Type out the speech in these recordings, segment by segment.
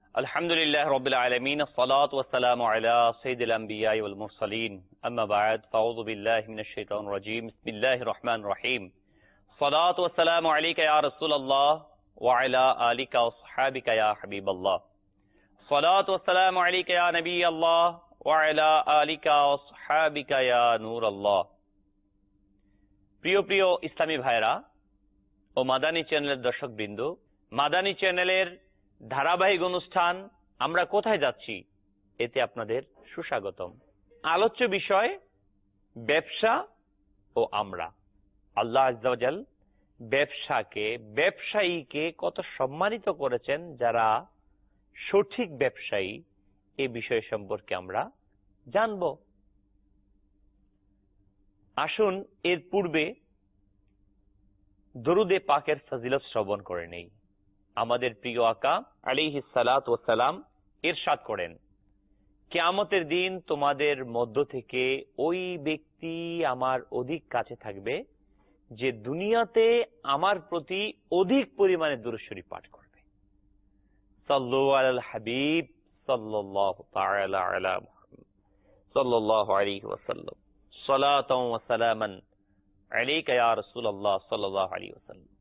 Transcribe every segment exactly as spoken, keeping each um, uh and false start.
আলহামদুলিল্লাহ রাব্বিল আলামিন আসসালাতু ওয়াসসালামু আলা সাইয়্যিদিল আমবিয়া ওয়াল মুরসালিন আম্মা বা'দ ফাউযু বিল্লাহি মিনাশ শাইতানির রাজীম বিসমিল্লাহির রহমানির রহিম সালাতু ওয়াসসালামু আলাইকা ইয়া রাসূলুল্লাহ ওয়া আলা আলিকা ওয়া আসহাবিকা ইয়া হাবিবাল্লাহ সালাতু ওয়াসসালামু আলাইকা ইয়া নবিয়াল্লাহ ওয়া আলা আলিকা ওয়া আসহাবিকা ইয়া নূরাল্লাহ। প্রিয় প্রিয় ইসলামী ভাইরা ও মাদানী চ্যানেলের দর্শকবৃন্দ, মাদানী চ্যানেলের ধারাবাহিক অনুষ্ঠান আমরা কোথায় যাচ্ছি এতে আপনাদের সুস্বাগতম। আলোচ্য বিষয় ব্যবসা ও আমরা। আল্লাহ আযজা ওয়া জাল ব্যবসাকে, ব্যবসায়ীকে কত সম্মানিত করেছেন, যারা সঠিক ব্যবসায়ী এই বিষয় সম্পর্কে আমরা জানব। আসুন এর পূর্বে দরুদে পাকের ফজিলত শ্রবণ করে নেই। আমাদের প্রিয় আকা আলাইহিস সালাতু ওয়াস সালাম ইরশাদ করেন, কিয়ামতের দিন তোমাদের মধ্য থেকে ওই ব্যক্তি আমার অধিক কাছে থাকবে যে দুনিয়াতে আমার প্রতি অধিক পরিমাণে দুরূদ শরীফ পাঠ করবে। সাল্লু আলাল হাবিব সাল্লাল্লাহু তাআলা আলা মুহাম্মদ সাল্লাল্লাহু আলাইহি ওয়াসাল্লাম সালাতাও ওয়া সালামান আলাইকা ইয়া রাসূলুল্লাহ সাল্লাল্লাহু আলাইহি ওয়াসাল্লাম।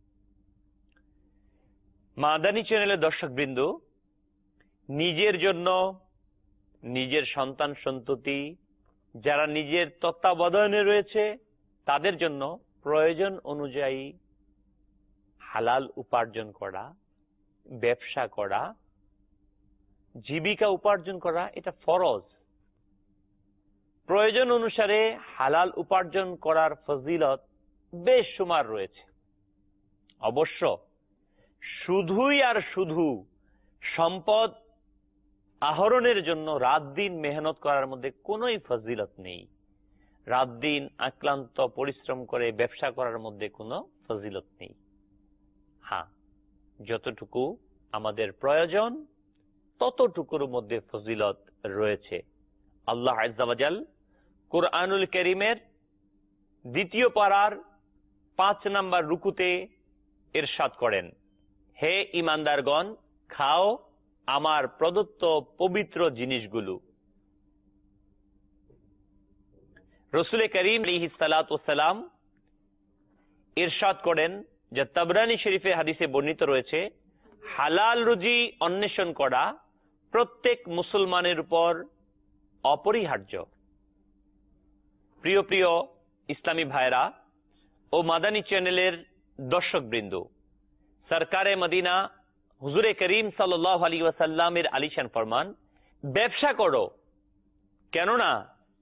মাদানী চ্যানেলের দর্শকবৃন্দ, নিজের জন্য, নিজের সন্তান সন্ততি যারা নিজের তত্ত্বাবধানে রয়েছে তাদের জন্য প্রয়োজন অনুযায়ী হালাল উপার্জন করা, ব্যবসা করা, জীবিকা উপার্জন করা এটা ফরজ। প্রয়োজন অনুসারে হালাল উপার্জন করার ফজিলত বেশ সুমার রয়েছে। অবশ্য শুধুই আর শুধু সম্পদ আহরণের জন্য রাত দিন মেহনত করার মধ্যে কোনোই ফজিলত নেই। রাত দিন আক্লান্ত পরিশ্রম করে ব্যবসা করার মধ্যে কোনো ফজিলত নেই। হ্যাঁ, যতটুকু আমাদের প্রয়োজন ততটুকুর মধ্যে ফজিলত রয়েছে। আল্লাহ আযজা ওয়া জাল কুরআনুল কারীমের দ্বিতীয় পারার পাঁচ নাম্বার রুকুতে ইরশাদ করেন, হে ঈমানদারগণ, খাও আমার প্রদত্ত পবিত্র জিনিসগুলো। রাসূল করিম আলাইহিস সালাতু ওয়াস সালাম ইরশাদ করেন, যে তাবরানী শরীফে হাদিসে বর্ণিত রয়েছে, হালাল রুজি অন্বেষণ করা প্রত্যেক মুসলমানের উপর অপরিহার্য। প্রিয় প্রিয় ইসলামী ভাইরা ও মাদানী চ্যানেলের দর্শকবৃন্দ, সরকারে মদিনা হুজুরে করিম সাল্লাল্লাহু আলাইহি ওয়াসাল্লামের আলিশান ফরমান, ব্যবসা করো, কেননা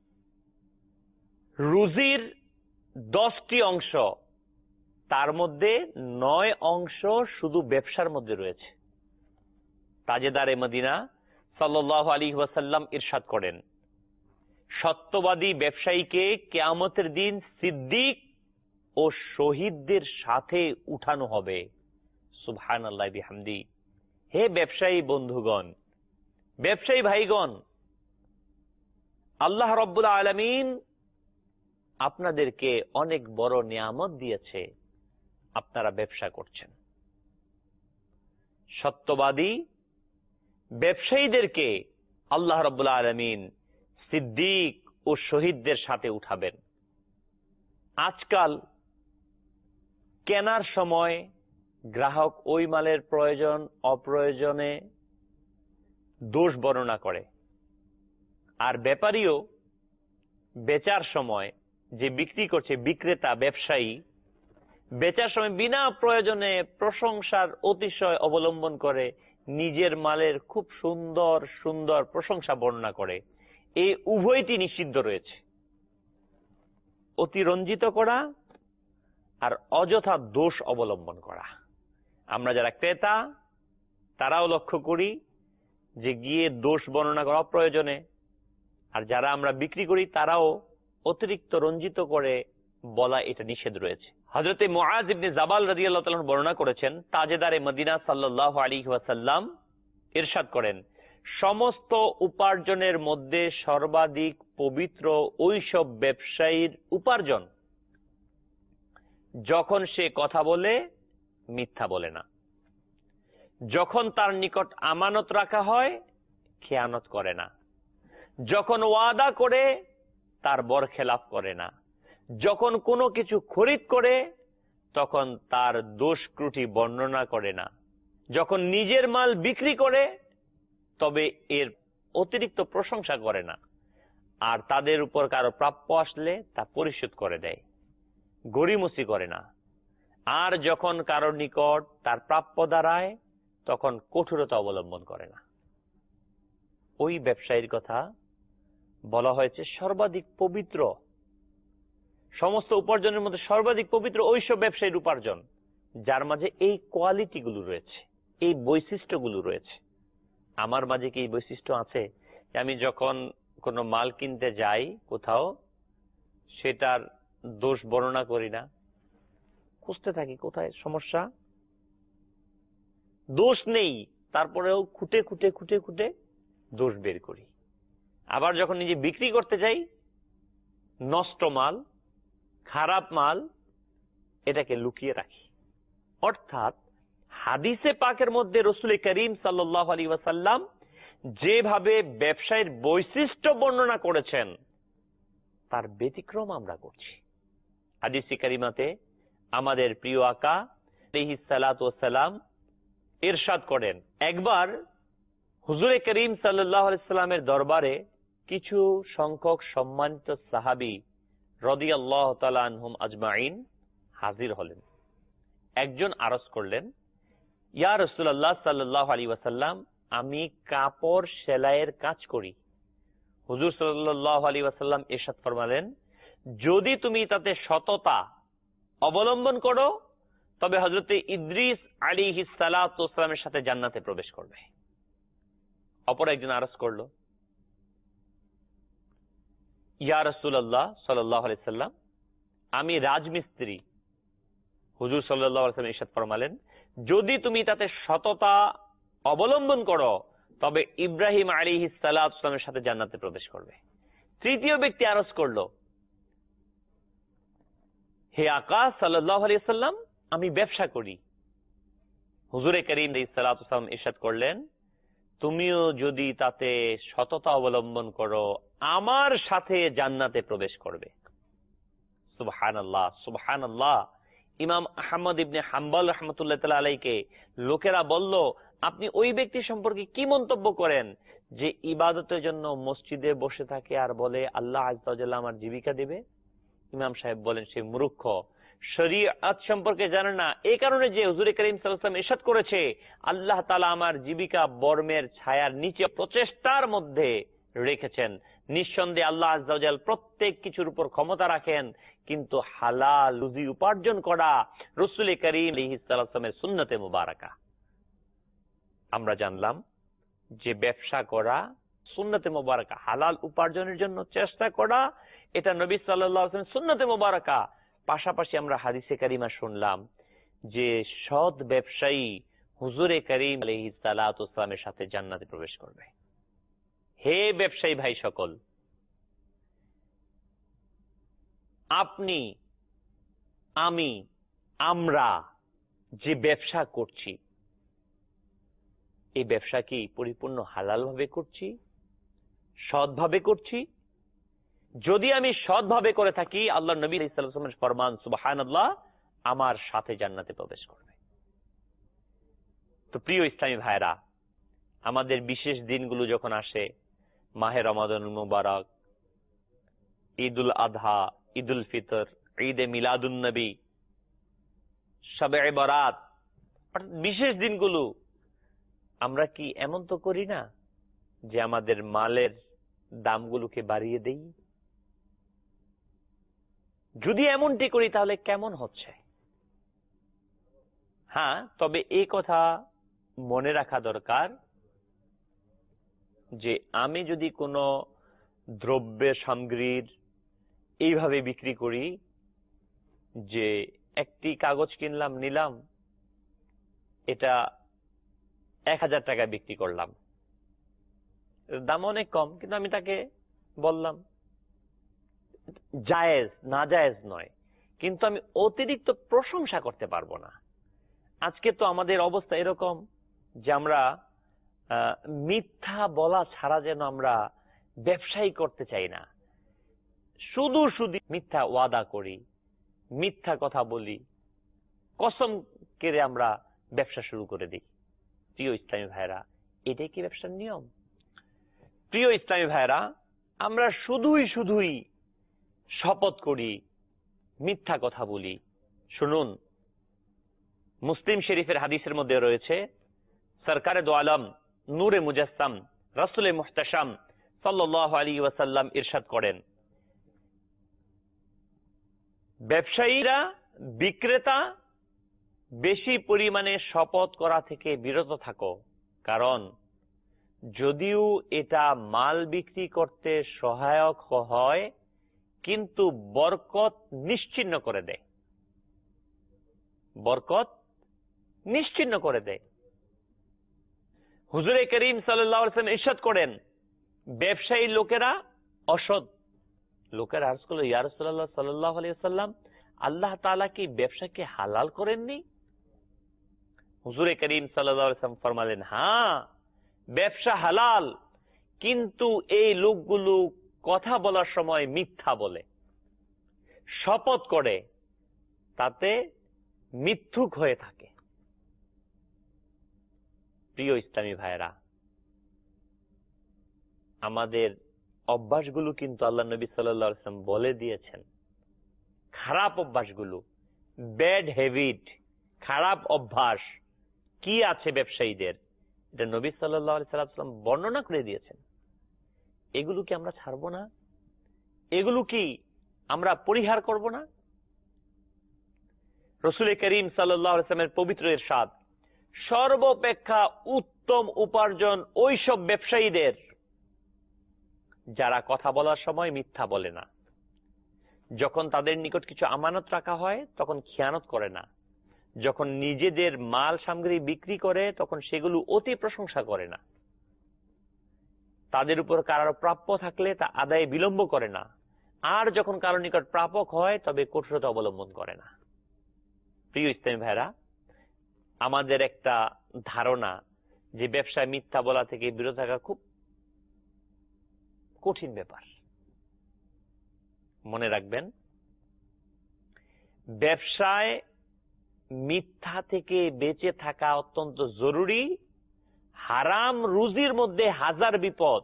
রুজির দশটি অংশ, তার মধ্যে নয় অংশ শুধু ব্যবসার মধ্যে রয়েছে। তাজেদারে মদিনা সাল্লাল্লাহু আলাইহি ওয়াসাল্লাম ইরশাদ করেন, সত্যবাদী ব্যবসায়ীকে কিয়ামতের দিন সিদ্দিক ও শহীদদের সাথে উঠানো হবে। সুবহানাল্লাহি বিহামদি। হে ব্যবসায়ী বন্ধুগণ, ব্যবসায়ী ভাইগণ, আল্লাহ রাব্বুল আলামিন আপনাদেরকে অনেক বড় নিয়ামত দিয়েছে, আপনারা ব্যবসা করছেন। সত্যবাদী ব্যবসায়ীদেরকে আল্লাহ রাব্বুল আলামিন সিদ্দিক ও শহীদদের সাথে উঠাবেন। আজকাল কেনার সময় গ্রাহক ওই মালের প্রয়োজন অপ্রয়োজনে দোষ বর্ণনা করে, আর ব্যাপারীও বেচার সময় যে বিক্রি করছে, বিক্রেতা ব্যবসায়ী বেচার সময় বিনা প্রয়োজনে প্রশংসার অতিশয় অবলম্বন করে নিজের মালের খুব সুন্দর সুন্দর প্রশংসা বর্ণনা করে। এই উভয়টি নিষিদ্ধ রয়েছে। অতিরঞ্জিত করা আর অযথা দোষ অবলম্বন করা। আমরা যারা ক্রেতা তারাও লক্ষ্য করি যে গিয়ে দোষ বর্ণনা করা অপ্রয়োজনে, আর যারা আমরা বিক্রি করি তারাও অতিরিক্ত রঞ্জিত করে বলা এটা নিষেধ রয়েছে। হযরতে মুআজ ইবনে জাবাল রাদিয়াল্লাহু তাআলা বর্ণনা করেছেন, তাজেদারে মদিনা সাল্লাল্লাহু আলাইহি ওয়াসাল্লাম ইরশাদ করেন, সমস্ত উপার্জনের মধ্যে সর্বাধিক পবিত্র ওইসব ব্যবসায়ীর উপার্জন যখন সে কথা বলে মিথ্যা বলে না। যখন তার নিকট আমানত রাখা হয় খেয়ানত করে না, যখন ওয়াদা করে তার বরখেলাপ করে না, যখন কোনো কিছু খরিদ করে তখন তার দোষ ত্রুটি বর্ণনা করে না, যখন নিজের মাল বিক্রি করে তবে এর অতিরিক্ত প্রশংসা করে না, আর তাদের উপর কারো প্রাপ্য আসলে তা পরিশোধ করে দেয়, গড়িমসি করে না, আর যখন কারোর নিকট তার প্রাপ্য দাঁড়ায় তখন কঠোরতা অবলম্বন করে না। ওই ব্যবসায়ীর কথা বলা হয়েছে সর্বাধিক পবিত্র, সমস্ত উপার্জনের মধ্যে সর্বাধিক পবিত্র ওইসব ব্যবসায়ীর উপার্জন যার মাঝে এই কোয়ালিটি গুলো রয়েছে, এই বৈশিষ্ট্যগুলো রয়েছে। আমার মাঝে কি এই বৈশিষ্ট্য আছে? আমি যখন কোনো মাল কিনতে যাই কোথাও, সেটার দোষ বর্ণনা করি না, খুঁজতে থাকি কোথায় সমস্যা, দোষ নেই তারপরেও খুঁটে খুঁটে খুঁটে খুঁটে দোষ বের করি। আবার যখন নিজে বিক্রি করতে যাই, নষ্ট মাল, খারাপ মাল, এটাকে লুকিয়ে রাখি। অর্থাৎ হাদিসে পাকের মধ্যে রাসূল করিম সাল্লাল্লাহু আলাইহি ওয়াসাল্লাম যেভাবে ব্যবসায়ের বৈশিষ্ট্য বর্ণনা করেছেন তার ব্যতিক্রম আমরা করছি। হাদিসে কারিমাতে আমাদের প্রিয় আকা আলাইহিস সালাতু ওয়াস সালাম ইরশাদ করেন, একবার হুজুরে করিম সাল্লাল্লাহু আলাইহি ওয়াসাল্লামের দরবারে কিছু সংখ্যক সম্মানিত সাহাবী রাদিয়াল্লাহু তাআলা আনহুম আজমাইন হাজির হলেন। একজন আরজ করলেন, ইয়া রাসূলুল্লাহ সাল্লাল্লাহু আলাইহি ওয়াসাল্লাম, আমি কাপড় সেলাইয়ের কাজ করি। হুজুর সাল্লাল্লাহু আলাইহি ওয়াসাল্লাম ইরশাদ ফরমালেন, যদি তুমি তাতে সততা অবলম্বন করো তবে হযরত ইদ্রিস আলাইহিস সালাতু ওয়াস সালামের সাথে জান্নাতে প্রবেশ করবে। অপর একজন আরজ করলো, ইয়া রাসূলুল্লাহ সাল্লাল্লাহু আলাইহি ওয়াসাল্লাম, আমি রাজমিস্ত্রি। হুজুর সাল্লাল্লাহু আলাইহি ওয়াসাল্লাম ইরশাদ ফরমালেন, যদি তুমি তাতে সততা অবলম্বন করো তবে ইব্রাহিম আলাইহিস সালাতু ওয়াস সালামের সাথে জান্নাতে প্রবেশ করবে। তৃতীয় ব্যক্তি আরজ করলো, হে আকা সাল্লাল্লাহু আলাইহি ওয়াসাল্লাম, আমি ব্যবসা করি। হুজুরে করিম আলাইহিস সালাতু ওয়াস সালাম ইরশাদ করলেন, তুমিও যদি তাতে সততা অবলম্বন করো আমার সাথে জান্নাতে প্রবেশ করবে। সুবহানাল্লাহ, সুবহানাল্লাহ। ইমাম আহমদ ইবনে হাম্বল রাহমাতুল্লাহ তাআলা আলাইহিকে লোকেরা বলল, আপনি ওই ব্যক্তি সম্পর্কে কি মন্তব্য করেন যে ইবাদতের জন্য মসজিদে বসে থাকে আর বলে আল্লাহ আযজা ওয়া জাল্লা আমার জীবিকা দেবে? ইমাম সাহেব বলেন, সে মূর্খ, শরীয়ত সম্পর্কে জানে না। এই কারণে যে হুজুর করিম সাল্লাল্লাহু আলাইহি ওয়াসাল্লাম ইরশাদ করেছে, আল্লাহ তাআলা আমার জীবিকা বর্মের ছায়ার নিচে প্রচেষ্টার মধ্যে রেখেছেন। নিঃসন্দেহে আল্লাহ আযজা ওয়া জাল্লা প্রত্যেক কিছুর উপর ক্ষমতা রাখেন, কিন্তু হালাল রুজি উপার্জন করা রাসূল করিম আলাইহিস সালামের সুন্নতে মুবারাকা। আমরা জানলাম যে ব্যবসা করা সুন্নতে মুবারাকা, হালাল উপার্জনের জন্য চেষ্টা করা এটা নবী সাল্লাল্লাহু আলাইহি ওয়াসাল্লামের সুন্নতে মুবারাকা। পাশাপাশি আমরা হাদিসে কারিমা শুনলাম যে সৎ ব্যবসায়ী হুজুরে করিম আলাইহিস সালাতু ওয়াস সালামের সাথে জান্নাতে প্রবেশ করবে। হে ব্যবসায়ী ভাই সকল, আপনি, আমি, আমরা যে ব্যবসা করছি, এই ব্যবসা কি পরিপূর্ণ হালাল ভাবে করছি, সৎভাবে করছি? যদি আমি সৎভাবে করে থাকি, আল্লাহ নবী সাল্লাল্লাহু আলাইহি ওয়াসাল্লামের ফরমান সুবহানাল্লাহ, আমার সাথে জান্নাতে প্রবেশ করবে। তো প্রিয় ইসলামী ভাইরা, আমাদের বিশেষ দিনগুলো যখন আসে, মাহে রমাদানুল মুবারক, ঈদুল আযহা, ঈদুল ফিতর, ঈদে মিলাদুন নবী, শবে বরাত, বিশেষ দিনগুলো আমরা কি এমন তো করি না যে আমাদের মালের দামগুলোকে বাড়িয়ে দেই? যদি এমনটি করি তাহলে কেমন হচ্ছে? হ্যাঁ, তবে এই কথা মনে রাখা দরকার যে আমি যদি কোনো দ্রব্যের সামগ্রীর এইভাবে বিক্রি করি যে একটি কাগজ কিনলাম, নিলাম, এটা এক হাজার টাকায় বিক্রি করলাম, দাম অনেক কম, কিন্তু আমি তাকে বললাম, জায়েজ না জায়েজ নয়, কিন্তু আমি অতিরিক্ত প্রশংসা করতে পারবো না। আজকে তো আমাদের অবস্থা এরকম যে আমরা মিথ্যা বলা ছাড়া যেন আমরা ব্যবসায়ী করতে চাই না, শুধু শুধু মিথ্যা ওয়াদা করি, মিথ্যা কথা বলি, কসম কেড়ে আমরা ব্যবসা শুরু করে দিই। প্রিয় ইসলামী ভাইরা, এটাই কি ব্যবসার নিয়ম? প্রিয় ইসলামী ভাইরা, আমরা শুধুই শুধুই শপথ করি, মিথ্যা কথা বলি। শুনুন, মুসলিম শরীফের হাদিসের মধ্যে রয়েছে, সরকারে দো আলম নূরে মুজাসসাম রাসূলে মুহতাশাম সাল্লাল্লাহু আলাইহি ওয়াসাল্লাম ইরশাদ করেন, ব্যবসায়ীরা, বিক্রেতা বেশি পরিমাণে শপথ করা থেকে বিরত থাকো, কারণ যদিও এটা মাল বিক্রি করতে সহায়ক হয় কিন্তু বরকত নিশ্চিহ্ন করে দেয়, বরকত নিশ্চিহ্ন করে দেয়। হুজুরে করিম সাল্লাল্লাহু আলাইহি ওয়াসাল্লাম ইরশাদ করেন, ব্যবসায়ী লোকেরা অসৎ। লোকেরা আরজ করল, ইয়া রাসূলুল্লাহ সাল্লাল্লাহু আলাইহি ওয়াসাল্লাম, আল্লাহ তাআলা কি ব্যবসাকে হালাল করেননি? হুজুরে করিম সাল্লাল্লাহু আলাইহি ওয়াসাল্লাম ফরমালেন, হ্যাঁ, ব্যবসা হালাল, কিন্তু এই লোকগুলো কথা বলার সময় মিথ্যা বলে, শপথ করে, তাতে মিথ্যুক হয়ে থাকে। প্রিয় ইসলামী ভাইরা, আমাদের অভ্যাসগুলো কিন্তু আল্লাহ নবী সাল্লাল্লাহু আলাইহি ওয়াসাল্লাম বলে দিয়েছেন। খারাপ অভ্যাসগুলো, ব্যাড হ্যাবিট, খারাপ অভ্যাস কি আছে ব্যবসায়ীদের, এটা নবী সাল্লাল্লাহু আলাইহি ওয়াসাল্লাম বর্ণনা করে দিয়েছেন। এগুলো কি আমরা ছাড়বো না? এগুলো কি আমরা পরিহার করব না? রাসূল করিম সাল্লাল্লাহু আলাইহি ওয়াসাল্লামের পবিত্র ইরশাদ, সর্বাপেক্ষা উত্তম উপার্জন ওইসব ব্যবসায়ীদের যারা কথা বলার সময় মিথ্যা বলে না, যখন তাদের নিকট কিছু আমানত রাখা হয় তখন খেয়ানত করে না, যখন নিজেদের মাল সামগ্রী বিক্রি করে তখন সেগুলো অতি প্রশংসা করে না, তাদের উপর কারো প্রাপ্য থাকলে তা আদায়ে বিলম্ব করে না, আর যখন কারো নিকট প্রাপক হয় তবে কঠোরতা অবলম্বন করে না। প্রিয় ইসলামী ভাইরা, আমাদের একটা ধারণা যে ব্যবসায় মিথ্যা বলা থেকে বিরত থাকা খুব কঠিন ব্যাপার। মনে রাখবেন, ব্যবসায় মিথ্যা থেকে বেঁচে থাকা অত্যন্ত জরুরি। হারাম রুজির মধ্যে হাজার বিপদ।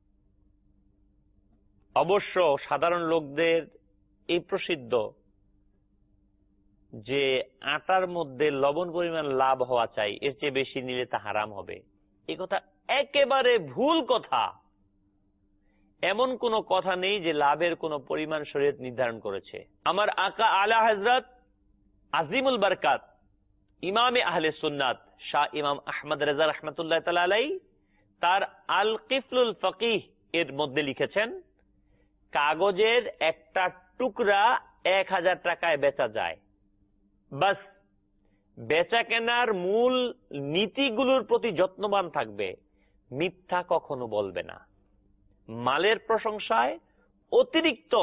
অবশ্য সাধারণ লোকদের এই প্রসিদ্ধ যে আটার মধ্যে লবণ পরিমাণ লাভ হওয়া চাই, এর চেয়ে বেশি নিলে তা হারাম হবে। এই কথা একেবারে ভুল কথা। এমন কোন কথা নেই যে লাভের কোন পরিমাণ শরীয়ত নির্ধারণ করেছে। আমার আকা আলা হযরত আজিমুল বরকাত ইমামে আহলে সুন্নাত শাহ ইমাম আহমদ রেজা রাহমাতুল্লাহ তাআলা আলাইহি তার আল কিফলুল ফকিহ এর মধ্যে লিখেছেন, কাগজের একটা টুকরা এক হাজার টাকায় বেচা যায়। বাস বেচা কেনার মূল নীতিগুলোর প্রতি যত্নবান থাকবে, মিথ্যা কখনো বলবে না, মালের প্রশংসায় অতিরিক্ত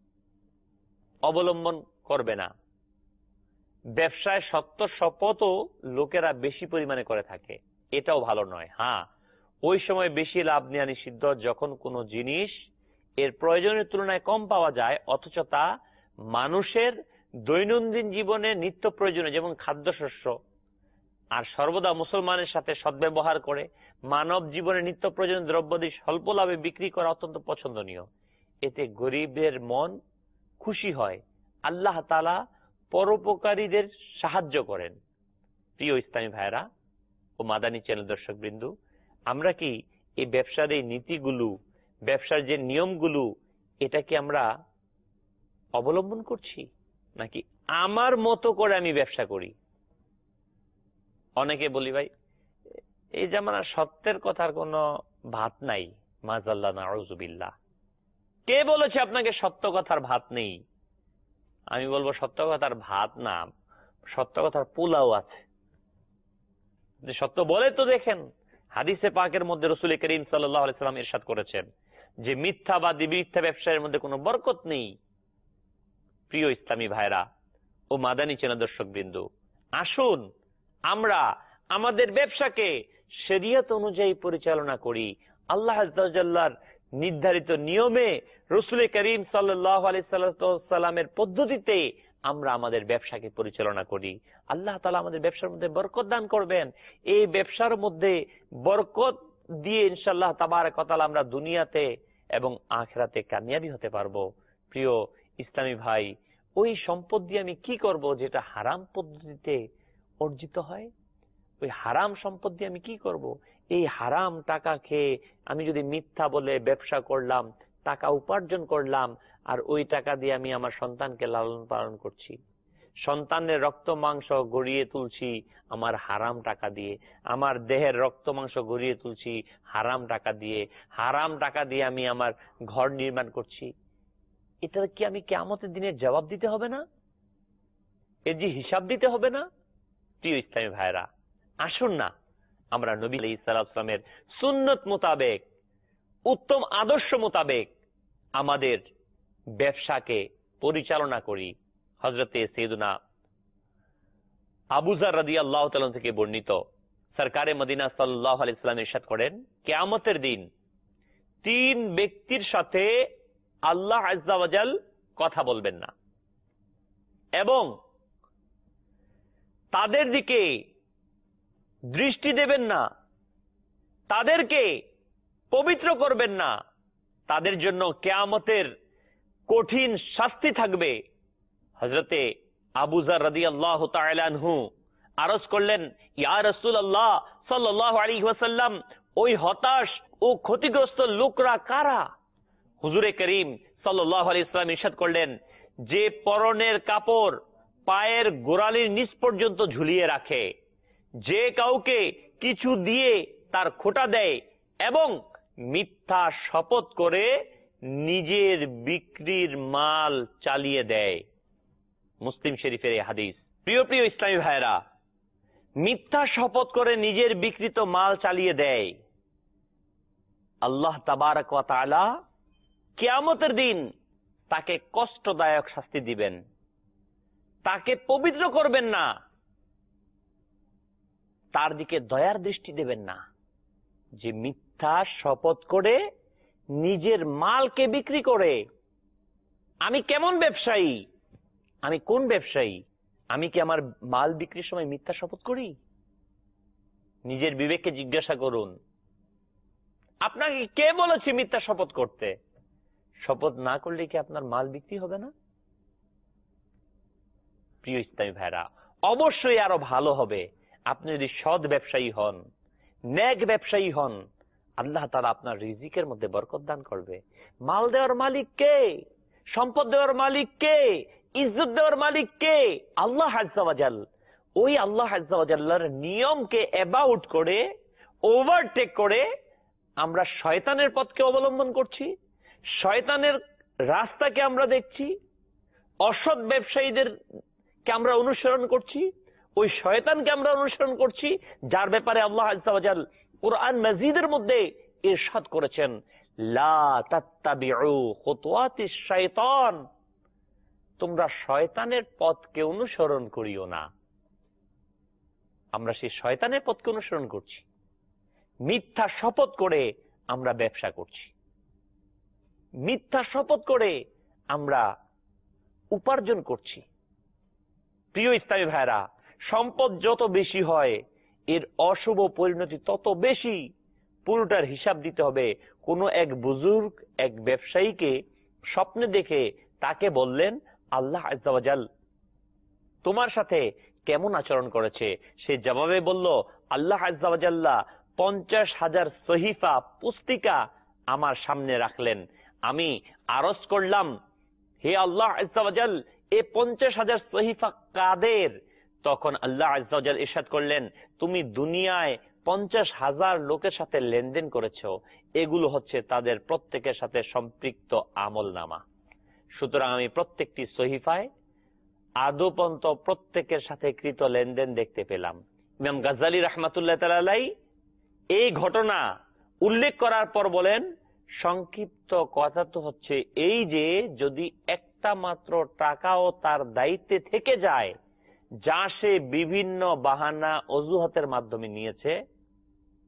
অবলম্বন করবে না। ব্যবসায় সত্য শপথও লোকেরা বেশি পরিমাণে করে থাকে, এটাও ভালো নয়। হ্যাঁ, ওই সময় বেশি লাভ নেওয়া নিষিদ্ধ যখন কোনো জিনিস এর প্রয়োজনের তুলনায় কম পাওয়া যায়, অথচ তা মানুষের দৈনন্দিন জীবনে নিত্য প্রয়োজনীয়, যেমন খাদ্যশস্য, আর সর্বদা মুসলমানের সাথে সদ্ব্যবহার করে মানব জীবনে নিত্য প্রয়োজনীয় দ্রব্যাদি স্বল্প লাভে বিক্রি করা অত্যন্ত পছন্দনীয়। এতে গরিবের মন খুশি হয়, আল্লাহ তাআলা পরোপকারীদের সাহায্য করেন। প্রিয় ইসলামী ভাইরা ও মাদানী চ্যানেল দর্শক বৃন্দু, আমরা কি এই ব্যবসার এই নীতিগুলো, ব্যবসার যে নিয়মগুলো, এটা কি আমরা অবলম্বন করছি, নাকি আমার মতো করে আমি ব্যবসা করি? অনেকে বলি, ভাই এই জামানার সত্যের কথার কোনো ভাত নাই, মাযাল্লাহ নাউযুবিল্লাহ। কে বলেছে আপনাকে সত্য কথার ভাত নেই? আমি বলবো সত্য কথার ভাত না, সত্য কথার পোলাও আছে। সত্য বলে তো দেখেন। হাদিসে পাকের মধ্যে রাসূল করিম সাল্লাল্লাহু আলাইহি ওয়াসাল্লাম ইরশাদ করেছেন যে মিথ্যাবাদী, মিথ্যা ব্যবসায়ের মধ্যে কোনো বরকত নেই। প্রিয় ইসলামী ভাইরা ও মাদানী চ্যানেল দর্শক বিন্দু, আসুন আমরা আমাদের ব্যবসাকে শরীয়ত অনুযায়ী পরিচালনা করি, আল্লাহ আযজা ওয়া জাল্লার নির্ধারিত নিয়মে রাসূল করিম সাল্লাল্লাহু আলাইহি সাল্লামের পদ্ধতিতে আমরা আমাদের ব্যবসাকে পরিচালনা করি, আল্লাহ তাআলা আমাদের ব্যবসার মধ্যে বরকত দান করবেন। এই ব্যবসার মধ্যে বরকত দিয়ে ইনশাআল্লাহ তাবারাক ওয়া তাআলা আমরা দুনিয়াতে এবং আখিরাতে কামিয়াবি হতে পারবো। প্রিয় ইসলামী ভাই, ওই সম্পদ দিয়ে আমি কি করব যেটা হারাম পদ্ধতিতে অর্জিত হয়? ওই হারাম সম্পদ দিয়ে আমি কি করব? এই হারাম টাকা খেয়ে আমি যদি মিথ্যা বলে ব্যবসা করলাম, টাকা উপার্জন করলাম, আর ওই টাকা দিয়ে আমি আমার সন্তানকে লালন পালন করছি, সন্তানের রক্ত মাংস গড়িয়ে তুলছি আমার হারাম টাকা দিয়ে, আমার দেহের রক্ত মাংস গড়িয়ে তুলছি হারাম টাকা দিয়ে, হারাম টাকা দিয়ে আমি আমার ঘর নির্মাণ করছি, এটা কি আমি কিয়ামতের দিনের জবাব দিতে হবে না? এর যে হিসাব দিতে হবে না? প্রিয় ইসলামী ভাইরা, আসুন না আমরা নবী আলাইহিস সালামের সুন্নত মোতাবেক, উত্তম আদর্শ মোতাবেক আমাদের ব্যবসাকে পরিচালনা করি। হযরতে সাইয়েদুনা আবু যর রাদিয়াল্লাহু তাআলা থেকে বর্ণিত, সরকারে মদিনা সাল্লাল্লাহু আলাইহি ওয়াসাল্লাম ইরশাদ করেন, কিয়ামতের দিন তিন ব্যক্তির সাথে আল্লাহ আযজা ওয়া জাল কথা বলবেন না এবং তাদের দিকে দৃষ্টি দেবেন না, তাদেরকে পবিত্র করবেন না, তাদের জন্য কিয়ামতের কঠিন শাস্তি থাকবে। হযরতে আবু যর রাদিয়াল্লাহু তাআলা আনহু আরজ করলেন, ইয়া রাসূলুল্লাহ সাল্লাল্লাহু আলাইহি ওয়াসাল্লাম, ওই হতাশ ও ক্ষতিগ্রস্ত লোকরা কারা? হুজুরে করিম সাল্লাল্লাহু আলাইহি ওয়াসাল্লাম ইরশাদ করলেন, যে পরনের কাপড় পায়ের গোড়ালির নিচ পর্যন্ত ঝুলিয়ে রাখে, যে কাউকে কিছু দিয়ে তার খোঁটা দেয় এবং মিথ্যা শপথ করে নিজের বিক্রির মাল চালিয়ে দেয়। মুসলিম শরীফের এই হাদিস। প্রিয় প্রিয় ইসলামী ভাইরা, মিথ্যা শপথ করে নিজের বিক্রিত মাল চালিয়ে দেয়, আল্লাহ তাবারক ওয়া তাআলা কিয়ামতের দিন তাকে কষ্টদায়ক শাস্তি দিবেন, তাকে পবিত্র করবেন না, তার দিকে দয়ার দৃষ্টি দেবেন না। যে মিথ্যা শপথ করে নিজের মালকে বিক্রি করে, আমি কেমন ব্যবসায়ী, আমি কোন ব্যবসায়ী? আমি কি আমার মাল বিক্রির সময় মিথ্যা শপথ করি? নিজের বিবেককে জিজ্ঞাসা করুন, আপনাকে কে বলেছে মিথ্যা শপথ করতে? শপথ না করলে কি আপনার মাল বিক্রি হবে না? প্রিয় ইসলামী ভাইরা, অবশ্যই আরো ভালো হবে আপনি যদি সৎ ব্যবসায়ী হন, নেক ব্যবসায়ী হন, আল্লাহ তাআলা আপনার রিজিকের মধ্যে বরকত দান করবে। মাল দেওয়ার মালিক কে? সম্পদ দেওয়ার মালিক কে? ইজ্জত দেওয়ার মালিক কে? আল্লাহ আযজা ওয়া জাল। ওই আল্লাহ আযজা ওয়া জাল্লার নিয়মকে অ্যাবাউট করে, ওভারটেক করে আমরা শয়তানের পথকে অবলম্বন করছি, শয়তানের রাস্তাকে আমরা দেখছি, অসৎ ব্যবসায়ীদের কে আমরা অনুসরণ করছি, ওই শয়তানকে আমরা অনুসরণ করছি, যার ব্যাপারে আল্লাহ আযজা ওয়া জাল কুরআন মাজিদের মধ্যে ইরশাদ করেছেন, লা তাত্তাবিউ খুতুওয়াতিশ শাইতান, তোমরা শয়তানের পথকে অনুসরণ করিও না। আমরা সেই শয়তানের পথকে অনুসরণ করছি, মিথ্যা শপথ করে আমরা ব্যবসা করছি, মিথ্যা শপথ করে আমরা উপার্জন করছি। প্রিয় ইসলামী ভাইরা, সম্পদ যত বেশি হয় এর অশুভ পরিণতি তত বেশি। পুরোটার হিসাব দিতে হবে। কোন এক বুজুর্গ এক ব্যবসায়ীকে স্বপ্নে দেখে তাকে বললেন, আল্লাহ আযজা ওয়া জাল তোমার সাথে কেমন আচরণ করেছে? সে জবাবে বলল, আল্লাহ আযজা ওয়া জাল্লা পঞ্চাশ হাজার সহিফা পুস্তিকা আমার সামনে রাখলেন, আমি আরজ করলাম, হে আল্লাহ আযজা ওয়া জাল, এই পঞ্চাশ হাজার সহিফা কাদের? তখন আল্লাহ আযজা ওয়া জাল ইরশাদ করলেন, তুমি দুনিয়ায় পঞ্চাশ হাজার লোকের সাথে লেনদেন করেছো, এগুলো হচ্ছে তাদের প্রত্যেকের সাথে সম্পৃক্ত আমল নামা। সুতরাং আমি প্রত্যেকটি সহিফায় আদৌপন্ত প্রত্যেকের সাথে কৃত লেনদেন দেখতে পেলাম। ইমাম গাজ্জালী রাহমাতুল্লাহ তাআলা আলাইহি এই ঘটনা উল্লেখ করার পর বলেন, সংক্ষিপ্ত কথা তো হচ্ছে এই যে যদি একটা মাত্র টাকাও তার দায়িত্বে থেকে যায়, যা সে বিভিন্ন বাহানা অজুহাতের মাধ্যমে নিয়েছে,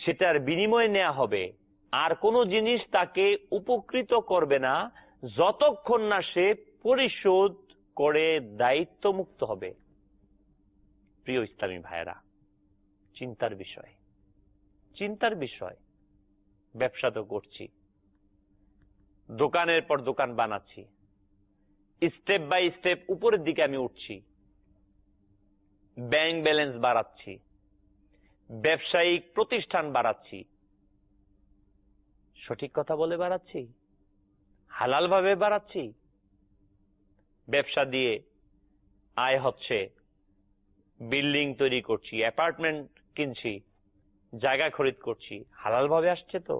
সেটার বিনিময়ে নেওয়া হবে। আর কোনো জিনিস তাকে উপকৃত করবে না যতক্ষণ না সে পরিশোধ করে দায়িত্ব মুক্ত হবে। প্রিয় ইসলামী ভাইয়েরা, চিন্তার বিষয়, চিন্তার বিষয়। ব্যবসা তো করছি, দোকানের পর দোকান বানাচ্ছি, স্টেপ বাই স্টেপ উপরের দিকে আমি উঠছি, ব্যাংক ব্যালেন্স বাড়াচ্ছি, ব্যবসায়িক প্রতিষ্ঠান বাড়াচ্ছি। সঠিক কথা বলে বাড়াচ্ছি? হালাল ভাবে বাড়াচ্ছি? ব্যবসা দিয়ে আয় হচ্ছে, বিল্ডিং তৈরি করছি, অ্যাপার্টমেন্ট কিনছি, জায়গা খরিদ করছি, হালাল ভাবে আসছে তো?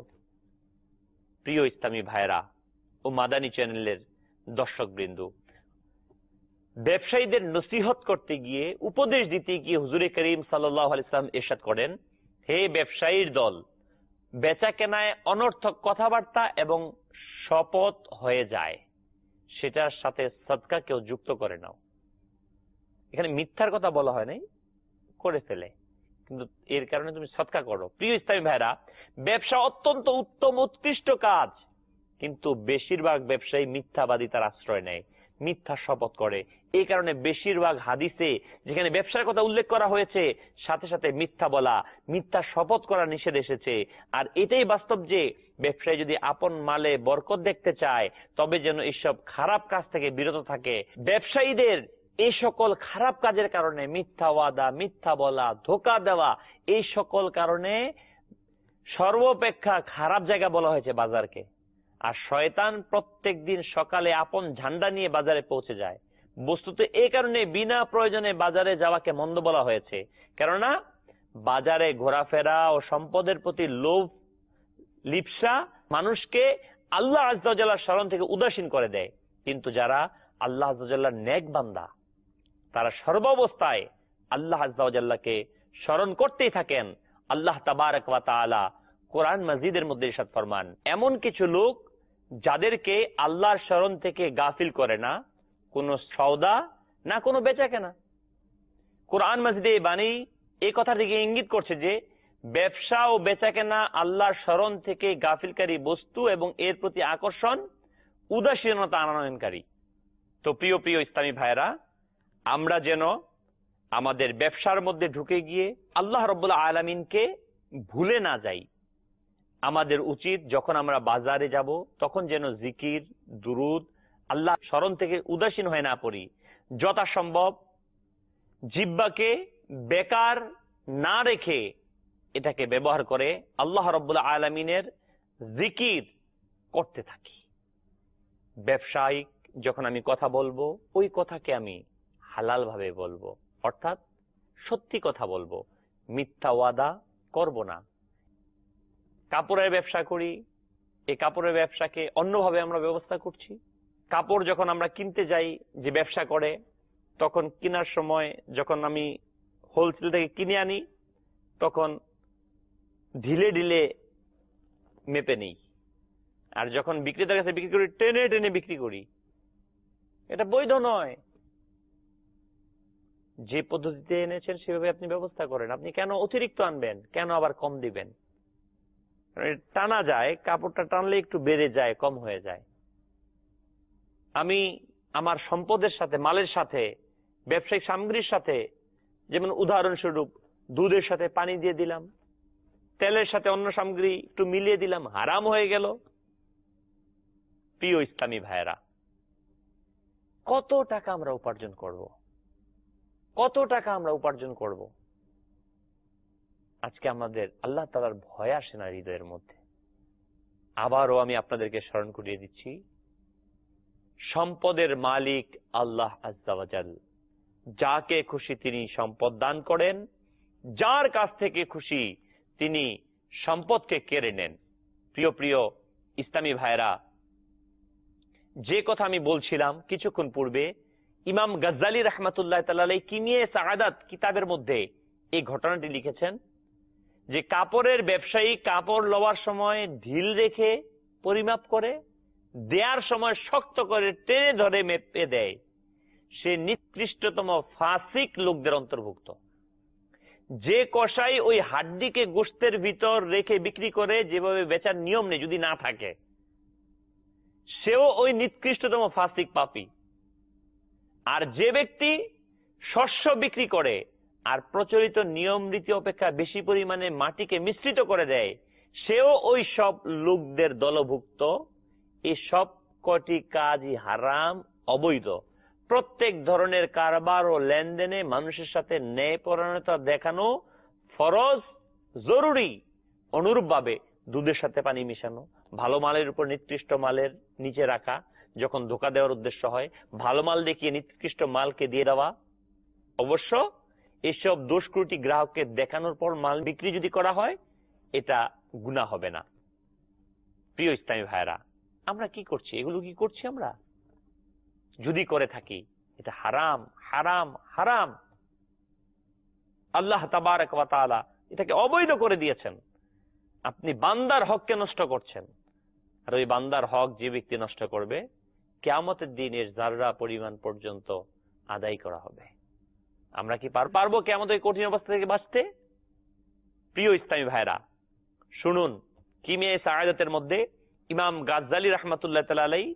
প্রিয় ইসলামী ভাইরা ও মাদানী চ্যানেলের দর্শক বৃন্দু, ব্যবসায়ীদের নসিহত করতে গিয়ে, উপদেশ দিতে গিয়ে হুজুরে করিম সাল্লাল্লাহু আলাইহি ওয়াসাল্লাম ইরশাদ করেন, হে ব্যবসায়ীর দল, বেচা কেনায় অনর্থক কথাবার্তা এবং শপথ হয়ে যায়, সেটার সাথে সদকাকেও যুক্ত করে নাও। এখানে মিথ্যার কথা বলা হয় নাই, করে ফেলে, কিন্তু এর কারণে তুমি সদকা করো। প্রিয় ইসলামী ভাইরা, ব্যবসা অত্যন্ত উত্তম উৎকৃষ্ট কাজ, কিন্তু বেশিরভাগ ব্যবসায়ী মিথ্যাবাদী তার আশ্রয় নেয়, মিথ্যা শপথ করে। এই কারণে বেশিরভাগ হাদিসে যেখানে ব্যবসার কথা উল্লেখ করা হয়েছে, সাথে সাথে মিথ্যা বলা, মিথ্যা শপথ করা নিষেধ এসেছে। আর এটাই বাস্তব যে ব্যবসায়ী যদি আপন মালে বরকত দেখতে চায়, তবে যেন এইসব খারাপ কাজ থেকে বিরত থাকে। ব্যবসায়ীদের এই সকল খারাপ কাজের কারণে, মিথ্যা ওয়াদা, মিথ্যা বলা, ধোঁকা দেওয়া, এই সকল কারণে সর্বাপেক্ষা খারাপ জায়গা বলা হয়েছে বাজারকে। আর শয়তান প্রত্যেক দিন সকালে আপন ঝান্ডা নিয়ে বাজারে পৌঁছে যায়। বস্তুত এই কারণে বিনা প্রয়োজনে বাজারে যাওয়াকে মন্দ বলা হয়েছে, কেননা বাজারে ঘোরাফেরা ও সম্পদের প্রতি লোভ লিপ্সা মানুষকে আল্লাহ আযজা ওয়া জাল্লার স্মরণ থেকে উদাসীন করে দেয়। কিন্তু যারা আল্লাহ আযজা ওয়া জাল্লার নেক বান্দা, তারা সর্বাবস্থায় আল্লাহ আযজা ওয়া জাল্লাকে স্মরণ করতেই থাকেন। আল্লাহ তাবারক ওয়া তাআলা কোরআন মাজিদের মধ্যে ইরশাদ ফরমান, এমন কিছু লোক যাদেরকে আল্লাহর স্মরণ থেকে গাফিল করে না কোন সওদা, না কোনো বেচা কেনা। কোরআন মাজিদে এই বাণী এই কথা থেকে ইঙ্গিত করছে যে ব্যবসা ও বেচা কেনা আল্লাহর স্মরণ থেকে গাফিলকারী বস্তু এবং এর প্রতি আকর্ষণ, উদাসীনতা আনয়নকারী। তো প্রিয় প্রিয় ইসলামী ভাইরা, আমরা যেন আমাদের ব্যবসার মধ্যে ঢুকে গিয়ে আল্লাহ রাব্বুল আলামিনকে ভুলে না যাই। আমাদের উচিত যখন আমরা বাজারে যাব তখন যেন জিকির, দুরুদ, আল্লাহ স্মরণ থেকে উদাসীন হয়ে না পড়ি। যথাসম্ভব জিহ্বাকে বেকার না রেখে এটাকে ব্যবহার করে আল্লাহ রাব্বুল আলামিনের জিকির করতে থাকি। ব্যবসায়িক যখন আমি কথা বলবো, ওই কথাকে আমি হালাল ভাবে বলবো, অর্থাৎ সত্যি কথা বলবো, মিথ্যা ওয়াদা করব না। কাপড়ের ব্যবসা করি, এই কাপড়ের ব্যবসাকে অন্যভাবে আমরা ব্যবস্থা করছি। কাপড় যখন আমরা কিনতে যাই, যে ব্যবসা করে, তখন কেনার সময় যখন আমি হোলসেল থেকে কিনে আনি, তখন ঢিলে ঢিলে মেপে নেই। আর যখন বিক্রেতার কাছে বিক্রি করি, টেনে টেনে বিক্রি করি। এটা বৈধ নয়। যে পদ্ধতিতে এনেছেন সেভাবে আপনি ব্যবস্থা করেন। আপনি কেন অতিরিক্ত আনবেন? কেন আবার কম দিবেন? টানা যায়, কাপড়টা টানলে একটু বেড়ে যায়, কম হয়ে যায়। আমি আমার সম্পদের সাথে, মালের সাথে, ব্যবসায়িক সামগ্রীর সাথে, যেমন উদাহরণস্বরূপ দুধের সাথে পানি দিয়ে দিলাম, তেলের সাথে অন্য সামগ্রী একটু মিলিয়ে দিলাম, হারাম হয়ে গেল। প্রিয় ইসলামী ভাইয়েরা, কত টাকা আমরা উপার্জন করব? কত টাকা আমরা উপার্জন করব? আজকে আমাদের আল্লাহ তাআলার ভয় আসে না হৃদয়ের মধ্যে। আবারও আমি আপনাদেরকে স্মরণ করিয়ে দিচ্ছি, সম্পদের মালিক আল্লাহ আযজা ওয়া জাল। যাকে খুশি তিনি সম্পদ দান করেন, যার কাছ থেকে খুশি তিনি সম্পদকে কেড়ে নেন। প্রিয় প্রিয় ইসলামী ভাইরা, যে কথা আমি বলছিলাম কিছুক্ষণ পূর্বে, ইমাম গাজ্জালী রাহমাতুল্লাহ তাআলা আলাইহি কিমিয়ে সাআদাত কিতাবের মধ্যে এই ঘটনাটি লিখেছেন যে কাপড়ের ব্যবসায়ী কাপড় লওয়ার সময় ঢিল রেখে পরিমাপ করে, দেওয়ার সময় শক্ত করে টেনে ধরে মেপে দেয়, সে নিকৃষ্টতম ফাসিক লোকদের অন্তর্ভুক্ত। যে কসাই ওই হাড্ডিকে গোশতের ভিতর রেখে বিক্রি করে যেভাবে বেচার নিয়ম নেই, যদি না থাকে, সেও ওই নিকৃষ্টতম ফাসিক পাপী। আর যে ব্যক্তি শস্য বিক্রি করে আর প্রচলিত নিয়ম রীতি অপেক্ষা বেশি পরিমাণে মাটিকে মিশ্রিত করে দেয়, সেও ওই সব লোকদের দলভুক্ত। এই সব কটি কাজই হারাম, অবৈধ। প্রত্যেক ধরনের কারবার ও লেনদেনে মানুষের সাথে ন্যায়পরায়ণতা দেখানো ফরজ, জরুরি। অনুরূপ ভাবে দুধের সাথে পানি মিশানো, ভালো মালের উপর নিকৃষ্ট মালের নিচে রাখা যখন ধোঁকা দেওয়ার উদ্দেশ্য হয়, ভালো মাল দেখিয়ে নিকৃষ্ট মালকে দিয়ে দেওয়া। অবশ্য এসব দোষক্রুটি গ্রাহককে দেখানোর পর মাল বিক্রি যদি করা হয়, এটা গুনাহ হবে না। প্রিয় ইসলামী ভাইরা, আমরা কি করছি? এগুলো কি করছি আমরা? যদি করে থাকি, এটা হারাম, হারাম, হারাম। আল্লাহ তাবারক ওয়া তাআলা এটাকে অবৈধ করে দিয়েছেন। আপনি বান্দার হককে নষ্ট করছেন। আর ওই বান্দার হক যে ব্যক্তি নষ্ট করবে, কিয়ামতের দিনের যাররা পরিমাণ পর্যন্ত আদায় করা হবে। আমরা কি পারবো কিয়ামতের কঠিন অবস্থা থেকে বাঁচতে? প্রিয় ইসলামী ভাইরা, শুনুন, কিমিয়া সাআদাতের মধ্যে ইমাম গাজ্জালী রাহমাতুল্লাহ তাআলা আলাইহি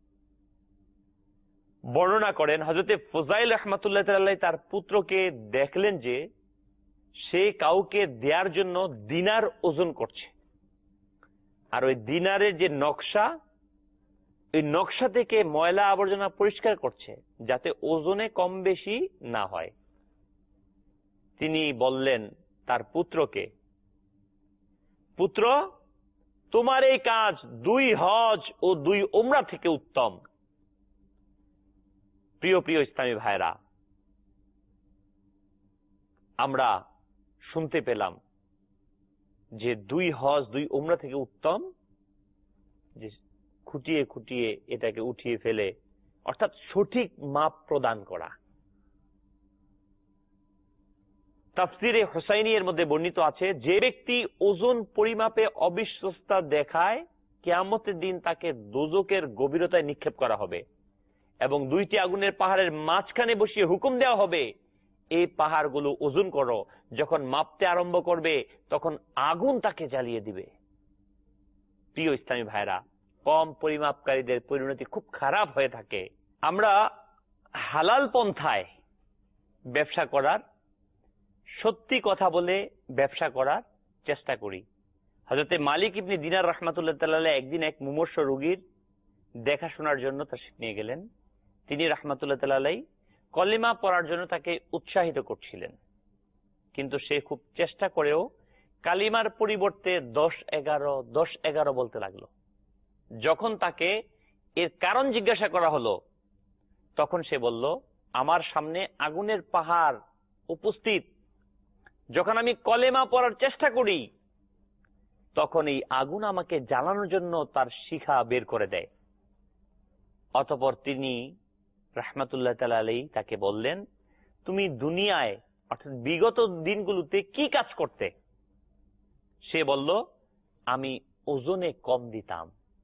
বর্ণনা করেন, হযরতে ফুজাইল রাহমাতুল্লাহ তাআলা আলাইহি তার পুত্রকে দেখলেন যে সে কাউকে দেওয়ার জন্য দিনার ওজন করছে। আর ওই দিনারের যে নকশা, ওই নকশা থেকে ময়লা আবর্জনা পরিষ্কার করছে যাতে ওজনে কম বেশি না হয়। তিনি বললেন তার পুত্রকে, পুত্র, তোমার এই কাজ দুই হজ ও দুই উমরা থেকে উত্তম। প্রিয় প্রিয় ইসলামী ভাইরা, আমরা শুনতে পেলাম যে দুই হজ দুই উমরা থেকে উত্তম, যে খুঁটিয়ে খুঁটিয়ে এটাকে উঠিয়ে ফেলে, অর্থাৎ সঠিক মাপ প্রদান করা। তাফসিরে হুসাইনি এর মধ্যে বর্ণিত আছে, যে ব্যক্তি ওজন পরিমাপে অবিশ্বস্তা দেখায়, কিয়ামতের দিন তাকে দোজখের গভীরতায় নিক্ষেপ করা হবে এবং দুইটি আগুনের পাহাড়ের মাঝখানে বসিয়ে হুকুম দেওয়া হবে, এই পাহাড়গুলো ওজন করো। যখন মাপতে আরম্ভ করবে তখন আগুন তাকে জ্বালিয়ে দিবে। প্রিয় ইসলামী ভাইরা, কম পরিমাপকারীদের পরিণতি খুব খারাপ হয়ে থাকে। আমরা হালাল পন্থায় ব্যবসা করার, সত্যি কথা বলে ব্যবসা করার চেষ্টা করি। হযরতে মালিক ইবনে দিনার রাহমাতুল্লাহ তাআলা আলাইহি একদিন এক মুমূর্ষ রোগীর দেখাশোনার জন্য তাশরীফ নিয়ে গেলেন। তিনি রাহমাতুল্লাহ তাআলা আলাইহি কলিমা পড়ার জন্য তাকে উৎসাহিত করছিলেন, কিন্তু সে খুব চেষ্টা করেও কালিমার পরিবর্তে দশ এগারো দশ এগারো বলতে লাগলো। যখন তাকে এর কারণ জিজ্ঞাসা করা হলো, তখন সে বলল, আমার সামনে আগুনের পাহাড় উপস্থিত, যখন আমি কলেমা পড়ার চেষ্টা করি তখন এই আগুন আমাকে জ্বালানোর জন্য তার শিখা বের করে দেয়। অতঃপর তিনি রাহমাতুল্লাহ তাআলা আলাইহি তাকে বললেন, তুমি দুনিয়ায় অর্থাৎ বিগত দিনগুলোতে কি কাজ করতে? সে বলল, আমি ওজনে কম দিতাম।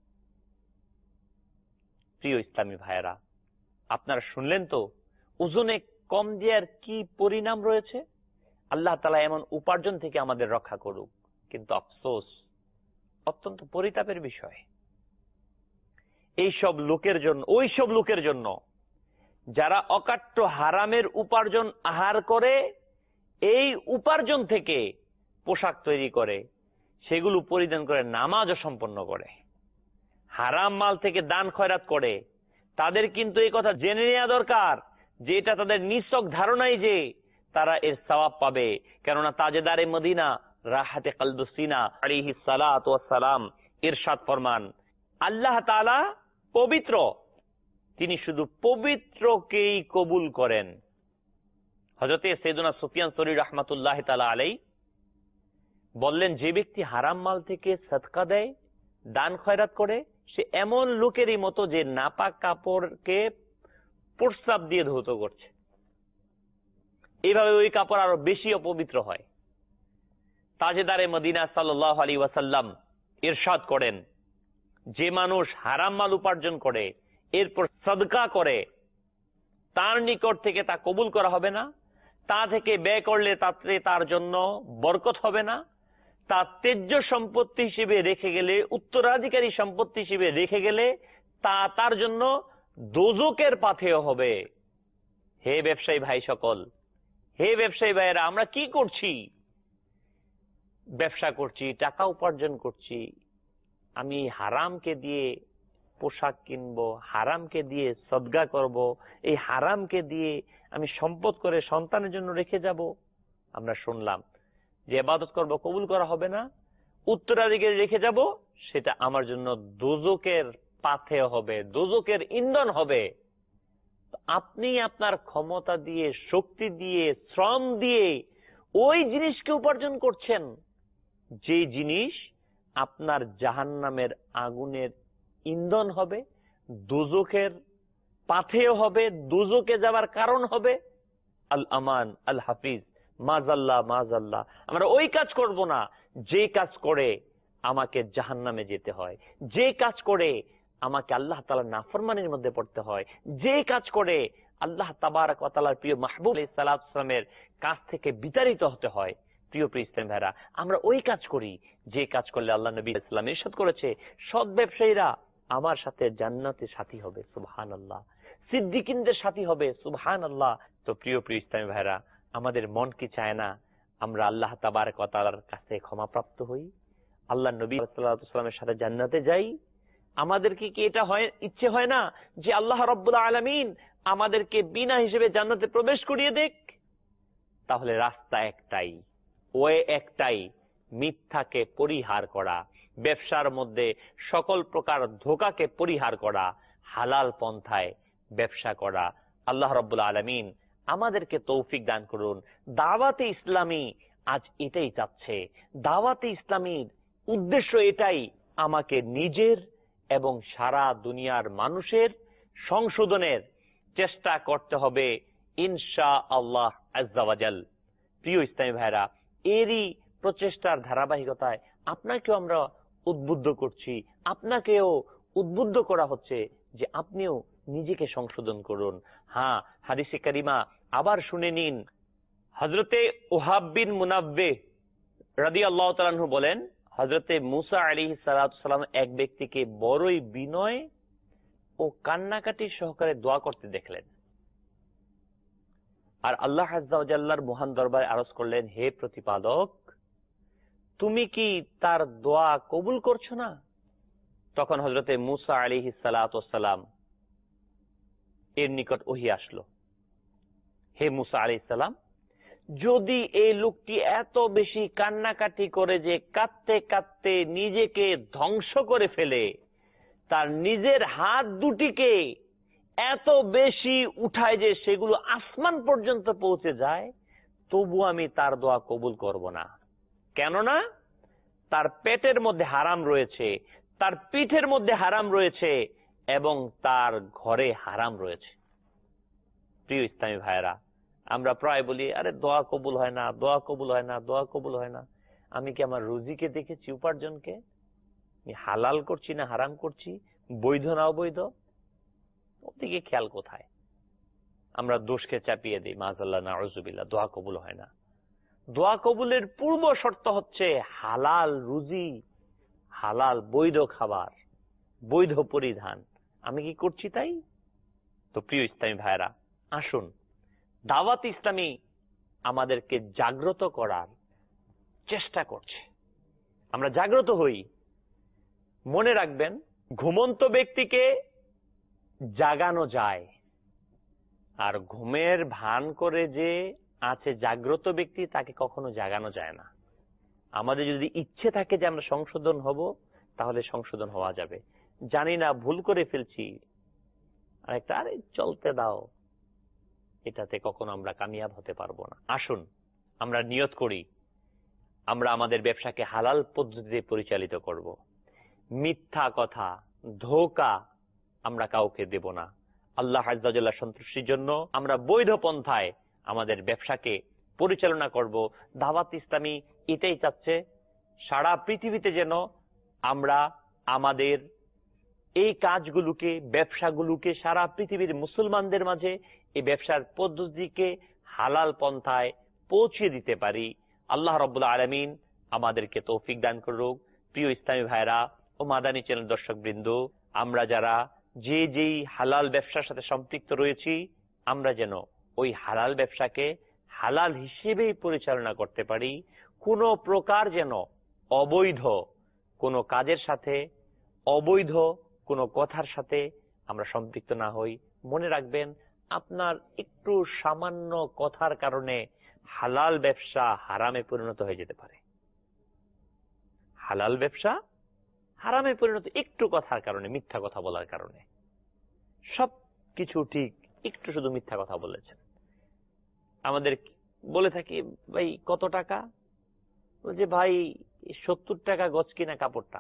প্রিয় ইসলামী ভাইয়েরা, আপনারা শুনলেন তো ওজনে কম দেওয়ার কি পরিণাম রয়েছে। আল্লাহ তাআলা এমন উপার্জন থেকে আমাদের রক্ষা করুক। কিন্তু আফসোস, অত্যন্ত পরিতাপের বিষয়, এই সব লোকের জন্য, ওই সব লোকের জন্য যারা অকাট্য হারামের উপার্জন আহার করে, এই উপার্জন থেকে পোশাক তৈরি করে, সেগুলো পরিধান করে নামাজও সম্পন্ন করে, হারাম মাল থেকে দান খয়রাত করে, তাদের কিন্তু এই কথা জেনে নেওয়া দরকার যে এটা তাদের নিছক ধারণাই যে তারা এর সওয়াব পাবে। কেননা তাজেদারে মদিনা রাহাতে কলবুসিনা আলাইহিস সালাতু ওয়াস সালাম ইরশাদ ফরমান, আল্লাহ তাআলা পবিত্র, তিনি শুধু পবিত্রকেই কবুল করেন। হযরতে সাইয়েদুনা সুফিয়ান সৌরি রাহমাতুল্লাহ তাআলা আলাইহি বললেন, যে ব্যক্তি হারাম মাল থেকে সদকা দেয়, দান খয়রাত করে, সে এমন লোকেরই মতো যে নাপাক কাপড়কে প্রস্রাব দিয়ে ধৌত করছে। এইভাবে ওই কাপড় আরো বেশি অপবিত্র হয়। তাজেদারে মদিনা সাল্লাল্লাহু আলাইহি ওয়াসাল্লাম ইরশাদ করেন, যে মানুষ হারাম মাল উপার্জন করে এরপর সদকা করে, তার নিকট থেকে তা কবুল করা হবে না। তা থেকে ব্যয় করলে তাতে তার জন্য বরকত হবে না, তা তেজ্য সম্পত্তি হিসেবে রেখে গেলে, উত্তরাধিকারী সম্পত্তি হিসেবে রেখে গেলে তা তার জন্য দোজকের পাথেয় হবে। হে ব্যবসায়ী ভাই সকল, হে ব্যবসায়ী ভাইয়েরা, আমরা কি করছি? ব্যবসা করছি, টাকা উপার্জন করছি, আমি হারামকে দিয়ে পোশাক কিনবো, হারামকে দিয়ে সদকা করব, এই হারামকে দিয়ে আমি সম্পদ করে সন্তানের জন্য রেখে যাব। আমরা শুনলাম যে ইবাদত করব, কবুল করা হবে না, উত্তরাধিকারী রেখে যাব, সেটা আমার জন্য দোজকের পাথেয় হবে, দোজকের ইন্ধন হবে। আপনি আপনার ক্ষমতা দিয়ে, শক্তি দিয়ে, শ্রম দিয়ে ওই জিনিসকে উপার্জন করছেন, যে জিনিস আপনার জাহান্নামের আগুনের ইন্ধন হবে, দোজখের পাথেয় হবে, দোজখে যাওয়ার কারণ হবে। আল আমান, আল হাফিজ, মাজাল্লাহ মাজাল্লাহ। আমরা ওই কাজ করব না যে কাজ করে আমাকে জাহান্নামে যেতে হয়, যে কাজ করে আমাকে আল্লাহ তাআলার নাফরমানির মধ্যে পড়তে হয়, যে কাজ করে আল্লাহ তাবারক ওয়া তাআলার প্রিয় মাহবুব আলাইহিস সালামের কাছ থেকে বিতাড়িত হতে হয়। প্রিয় প্রিয় ইসলাম ভাইরা, আমরা ওই কাজ করি যে কাজ করলে আল্লাহ নবী ইসলাম ইরশাদ করেছে, সৎ ব্যবসায়ীরা আমার সাথে জান্নাতে সাথী হবে, সুবহানাল্লাহ, সিদ্দিকিনদের সাথী হবে, সুবহানাল্লাহ। তো প্রিয় প্রিয় ইসলাম ভাইরা, আমাদের মন কি চায় না আমরা আল্লাহ তাবারক ওয়া তাআলার কাছে ক্ষমাপ্রাপ্ত হই, আল্লাহ নবী সাল্লাল্লাহু আলাইহি ওয়াসাল্লামের সাথে জান্নাতে যাই? আমাদের কি এটা হয়, ইচ্ছে হয় না যে আল্লাহ রাব্বুল আলামিন আমাদেরকে বিনা হিসেবে জান্নাতে প্রবেশ করিয়ে দেখ? তাহলে রাস্তা একটাই, ওয়ে একটাই, মিথ্যাকে পরিহার করা, ব্যবসার মধ্যে সকল প্রকার ধোঁকাকে পরিহার করা, হালাল পন্থায় ব্যবসা করা। আল্লাহ রাব্বুল আলামিন আমাদেরকে তৌফিক দান করুন। দাওয়াতে ইসলামী আজ এটাই চাচ্ছে, দাওয়াতে ইসলামীর উদ্দেশ্য এটাই, আমাকে নিজের এবং সারা দুনিয়ার মানুষের সংশোধনের চেষ্টা করতে হবে ইনশাআল্লাহ আজ্জা ওয়া জাল। প্রিয় ইসলামী ভাইরা, এরই প্রচেষ্টার ধারাবাহিকতায় আপনাকেও আমরা উদ্বুদ্ধ করছি, আপনাকেও উদ্বুদ্ধ করা হচ্ছে যে আপনিও নিজেকে সংশোধন করুন। হ্যাঁ, হাদিসে কারিমা আবার শুনে নিন। হযরতে ওহাব বিন মুনাব্বিহ রাদিয়াল্লাহু তাআলা আনহু বলেন, হযরতে মুসা আলাইহিস সালাতু সালাম এক ব্যক্তিকে বড়ই বিনয় ও কান্নাকাটি সহকারে দোয়া করতে দেখলেন। আর আল্লাহ আজ্জা ওয়া জাল্লার মহান দরবারে আরজ করলেন, হে প্রতিপালক, তুমি কি তার দোয়া কবুল করছো না? তখন হযরতে মুসা আলাইহিস সালাতু সালাম এর নিকট ওহী আসলো, হে মুসা আলাইহিস সালাম, যদি এই লোকটি এত বেশি কান্নাকাটি করে যে কাঁদতে কাঁদতে নিজেকে ধ্বংস করে ফেলে, তার নিজের হাত দুটিকে এত বেশি উঠায় যে সেগুলো আসমান পর্যন্ত পৌঁছে যায়, তবু আমি তার দোয়া কবুল করব না। কেননা তার পেটের মধ্যে হারাম রয়েছে, তার পিঠের মধ্যে হারাম রয়েছে এবং তার ঘরে হারাম রয়েছে। প্রিয় ইসলামী ভাইরা, আমরা প্রায় বলি, আরে দোয়া কবুল হয় না, দোয়া কবুল হয় না, দোয়া কবুল হয় না। আমি কি আমার রুজিকে দেখেছি, উপার্জনকে? আমি হালাল করছি না হারাম করছি, বৈধ না অবৈধ, ওদিকে খেয়াল কোথায়? আমরা দোষকে চাপিয়ে দিই, মাআযাল্লাহ, নাউযুবিল্লাহ, দোয়া কবুল হয় না। দোয়া কবুলের পূর্ব শর্ত হচ্ছে হালাল রুজি, হালাল বৈধ খাবার, বৈধ পরিধান। আমি কি করছি তাই? তো প্রিয় ইসলামী ভাইরা, আসুন, দাওয়াত ইসলামী আমাদেরকে জাগ্রত করার চেষ্টা করছে, আমরা জাগ্রত হই। মনে রাখবেন, ঘুমন্ত ব্যক্তিকে জাগানো যায়, আর ঘুমের ভান করে যে আছে জাগ্রত ব্যক্তি, তাকে কখনো জাগানো যায় না। আমাদের যদি ইচ্ছে থাকে যে আমরা সংশোধন হব, তাহলে সংশোধন হওয়া যাবে। জানি না, ভুল করে ফেলছি, আরেকটা আরে চলতে দাও, এটাতে কখনো আমরা কামিয়াব হতে পারবো না। আসুন আমরা নিয়ত করি, আমরা আমাদের ব্যবসাকে হালাল পদ্ধতিতে পরিচালিত করব। মিথ্যা কথা, ধোঁকা আমরা কাউকে দেব না। আল্লাহ আজ্জা ওয়া জাল্লার সন্তুষ্টির জন্য আমরা বৈধ পন্থায় আমাদের ব্যবসাকে পরিচালনা করব। দাওয়াত ইসলামী এটাই চাচ্ছে, সারা পৃথিবীতে যেন আমরা আমাদের এই কাজগুলোকে, ব্যবসাগুলোকে সারা পৃথিবীর মুসলমানদের মাঝে এই ব্যবসার পদ্ধতিকে হালাল পন্থায় পৌঁছে দিতে পারি। আল্লাহ রাব্বুল আলামিন আমাদেরকে তৌফিক দান করুক। প্রিয় ইসলামী ভাইরা ও মাদানী চ্যানেল দর্শক বৃন্দ, আমরা যারা যে যেই হালাল ব্যবসার সাথে সম্পৃক্ত রয়েছি, আমরা যেন ওই হালাল ব্যবসাকে হালাল হিসেবেই পরিচালনা করতে পারি। কোনো প্রকার যেন অবৈধ কোনো কাজের সাথে, অবৈধ কোনো কথার সাথে আমরা সম্পৃক্ত না হই। মনে রাখবেন, আপনার একটু সামান্য কথার কারণে হালাল ব্যবসা হারামে পরিণত হয়ে যেতে পারে। হালাল ব্যবসা হারামে পরিণত একটু কথার কারণে, মিথ্যা কথা বলার কারণে। সব কিছু ঠিক, একটু শুধু মিথ্যা কথা বলেছেন। আমাদের বলে থাকি, ভাই কত টাকা? বলছে ভাই সত্তর টাকা গজ কিনা কাপড়টা।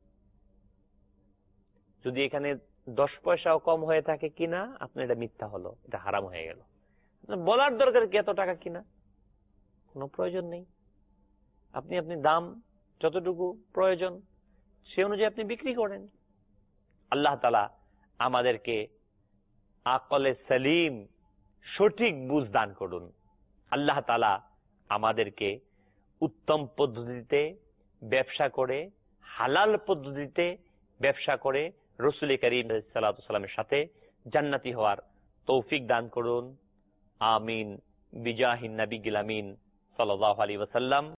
যদি এখানে দশ পয়সাও কম হয়ে থাকে কিনা, আপনার এটা মিথ্যা হলো, এটা হারাম হয়ে গেল। বলার দরকার কি এত টাকা কিনা? কোনো প্রয়োজন নেই। আপনি আপনি দাম যতটুকু প্রয়োজন সে অনুযায়ী আপনি বিক্রি করেন। আল্লাহ তাআলা আমাদেরকে আকলে সালিম, সঠিক বুঝ দান করুন। আল্লাহ তাআলা আমাদেরকে উত্তম পদ্ধতিতে ব্যবসা করে, হালাল পদ্ধতিতে ব্যবসা করে রাসূল করিম সাল্লাল্লাহু আলাইহি ওয়াসাল্লামের সাথে জান্নাতি হওয়ার তৌফিক দান করুন। আমিন। বিজাহিন নবী আমিন সাল্লাল্লাহু আলাইহি ওয়াসাল্লাম।